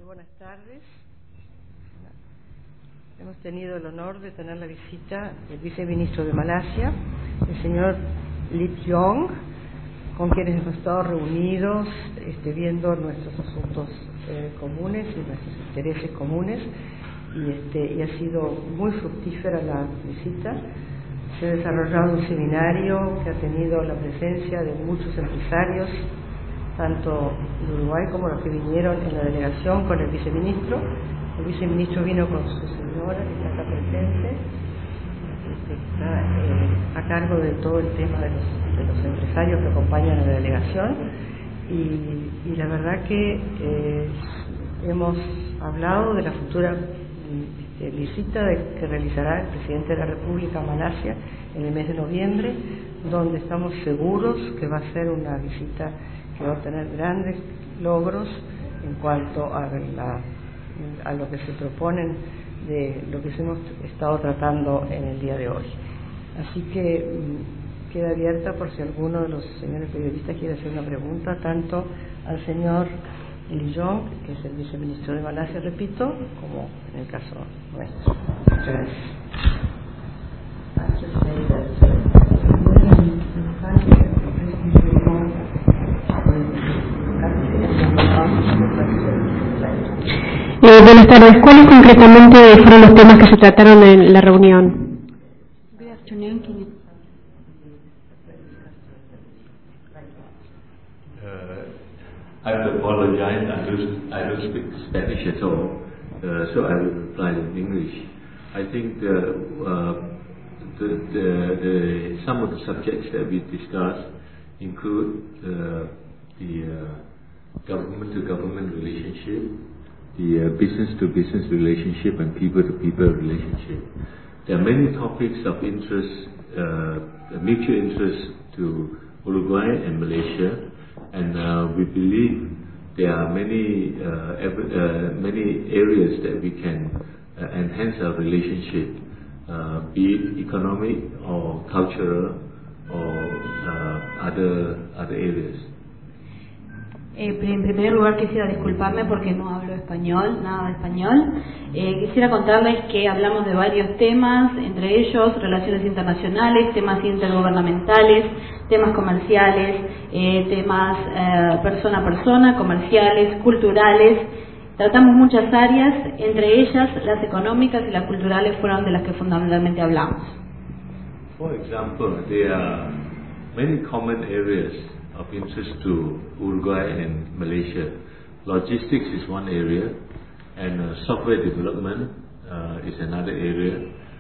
Buenas tardes. Hemos tenido el honor de tener la visita del viceministro de Malasia, el señor Lee Yong, con quienes hemos estado reunidos viendo nuestros asuntos comunes y nuestros intereses comunes, y ha sido muy fructífera la visita. Se ha desarrollado un seminario que ha tenido la presencia de muchos empresarios, tanto de Uruguay como los que vinieron en la delegación con el viceministro. El viceministro vino con su señora, que está acá presente, está a cargo de todo el tema de los empresarios que acompañan a la delegación, y la verdad que hemos hablado de la futura visita que realizará el presidente de la República a Malasia en el mes de noviembre, donde estamos seguros que va a ser una visita que va a tener grandes logros en cuanto a lo que se proponen de lo que hemos estado tratando en el día de hoy. Así que queda abierta por si alguno de los señores periodistas quiere hacer una pregunta, tanto al señor Lee Yong, que es el viceministro de Malasia, repito, como en el caso nuestro. Muchas gracias. Buenas tardes. ¿Cuáles concretamente fueron los temas que se trataron en la reunión? Good afternoon. I apologize. I don't speak Spanish at all, so I will reply in English. I think some of the subjects that we discussed include the government-to-government relationship, the business-to-business relationship, and people-to-people relationship. There are many topics of interest, mutual interest to Uruguay and Malaysia, and we believe there are many areas that we can enhance our relationship, be it economic or cultural or other areas. En primer lugar quisiera disculparme porque no hablo español, nada de español. Quisiera contarles que hablamos de varios temas, entre ellos relaciones internacionales, temas intergubernamentales, temas comerciales, temas persona a persona, comerciales, culturales. Tratamos muchas áreas, entre ellas las económicas y las culturales fueron de las que fundamentalmente hablamos. For example, there are many common areas of interest to Uruguay and Malaysia. Logistics is one area, and software development is another area.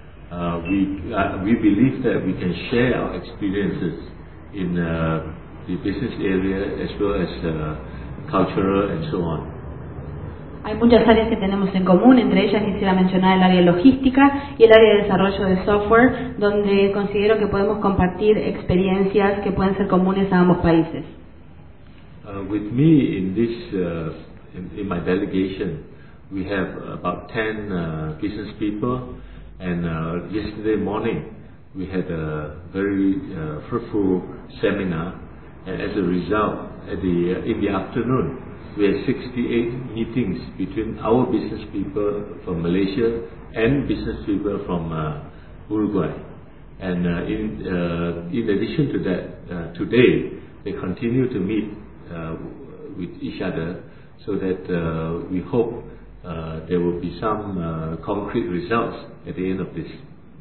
We believe that we can share our experiences in the business area as well as cultural and so on. Hay muchas áreas que tenemos en común, entre ellas quisiera mencionar el área logística y el área de desarrollo de software, donde considero que podemos compartir experiencias que pueden ser comunes a ambos países. With me in this, in my delegation, we have about 10 business people, and yesterday morning we had a very fruitful seminar, and as a result, in the afternoon, we had 68 meetings between our business people from Malaysia and business people from Uruguay. And in addition to that, today they continue to meet with each other, so that we hope there will be some concrete results at the end of this.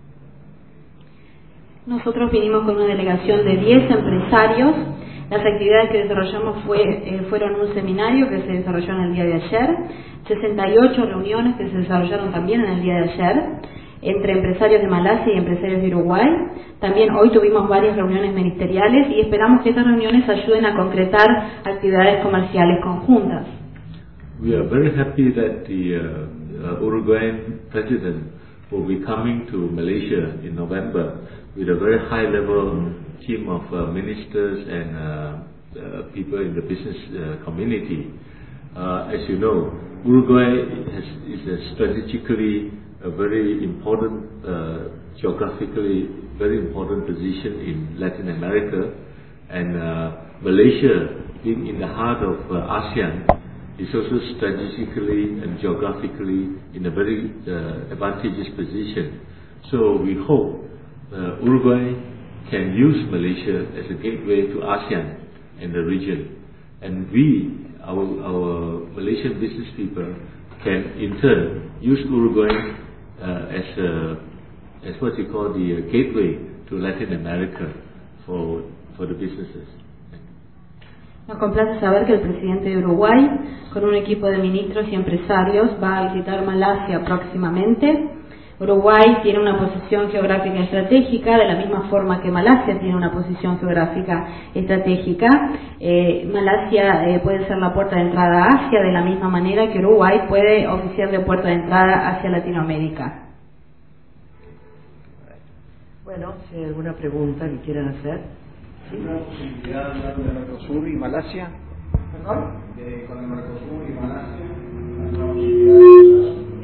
Nosotros vinimos con una delegación de 10 empresarios. Las actividades que desarrollamos fueron un seminario que se desarrolló en el día de ayer, 68 reuniones que se desarrollaron también en el día de ayer, entre empresarios de Malasia y empresarios de Uruguay. También hoy tuvimos varias reuniones ministeriales y esperamos que estas reuniones ayuden a concretar actividades comerciales conjuntas. We are very happy that the Uruguayan president will be coming to Malaysia in November with a very high-level team of ministers and people in the business community. As you know, Uruguay is a strategically a very important, geographically very important position in Latin America, and Malaysia being in the heart of ASEAN is also strategically and geographically in a very advantageous position. So we hope Uruguay can use Malaysia as a gateway to ASEAN and the region. And we, our Malaysian business people, can in turn use Uruguay as what you call the gateway to Latin America for the businesses. Nos complace saber que el presidente de Uruguay, con un equipo de ministros y empresarios, va a visitar Malasia próximamente. Uruguay tiene una posición geográfica estratégica, de la misma forma que Malasia tiene una posición geográfica estratégica. Malasia puede ser la puerta de entrada a Asia, de la misma manera que Uruguay puede oficiar de puerta de entrada hacia Latinoamérica. Bueno, si hay alguna pregunta que quieran hacer. ¿Sí? ¿Una posibilidad de Mercosur y Malasia? ¿Perdón? Con el Mercosur y Malasia, ¿una posibilidad de...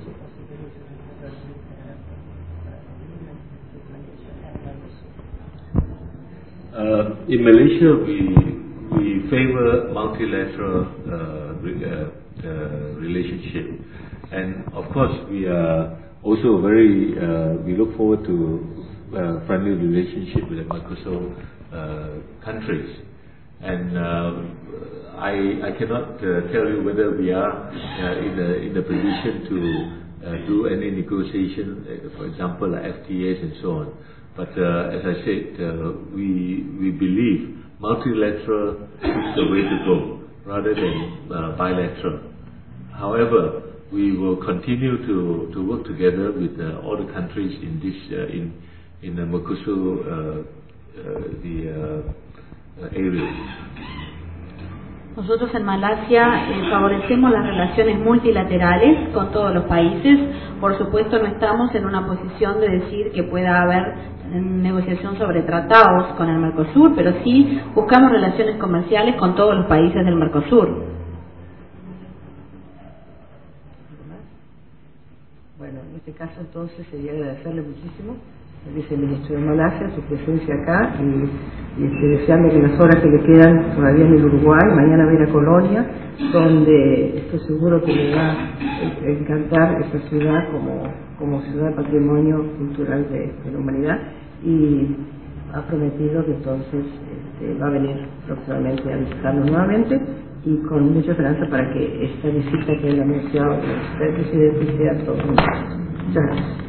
In Malaysia, we favor multilateral relationship, and of course we are also very we look forward to friendly relationship with the Mercosur countries. And I cannot tell you whether we are in a position to do any negotiation, for example, like FTAs and so on. But as I said, we believe multilateral is the way to go rather than bilateral. However, we will continue to work together with all the countries in this in the Mercosur area. Nosotros en Malasia favorecemos las relaciones multilaterales con todos los países. Por supuesto, no estamos en una posición de decir que pueda haber negociación sobre tratados con el Mercosur, pero sí buscamos relaciones comerciales con todos los países del Mercosur. Bueno, en este caso entonces sería agradecerle muchísimo al viceministro de Malasia su presencia acá y deseando que en las horas que le quedan todavía en el Uruguay, mañana va a ir a Colonia, donde estoy seguro que le va a encantar esta ciudad como ciudad patrimonio cultural de la humanidad, y ha prometido que entonces va a venir próximamente a visitarnos nuevamente, y con mucha esperanza para que esta visita que haya anunciado el presidente sea todo. Muchas gracias.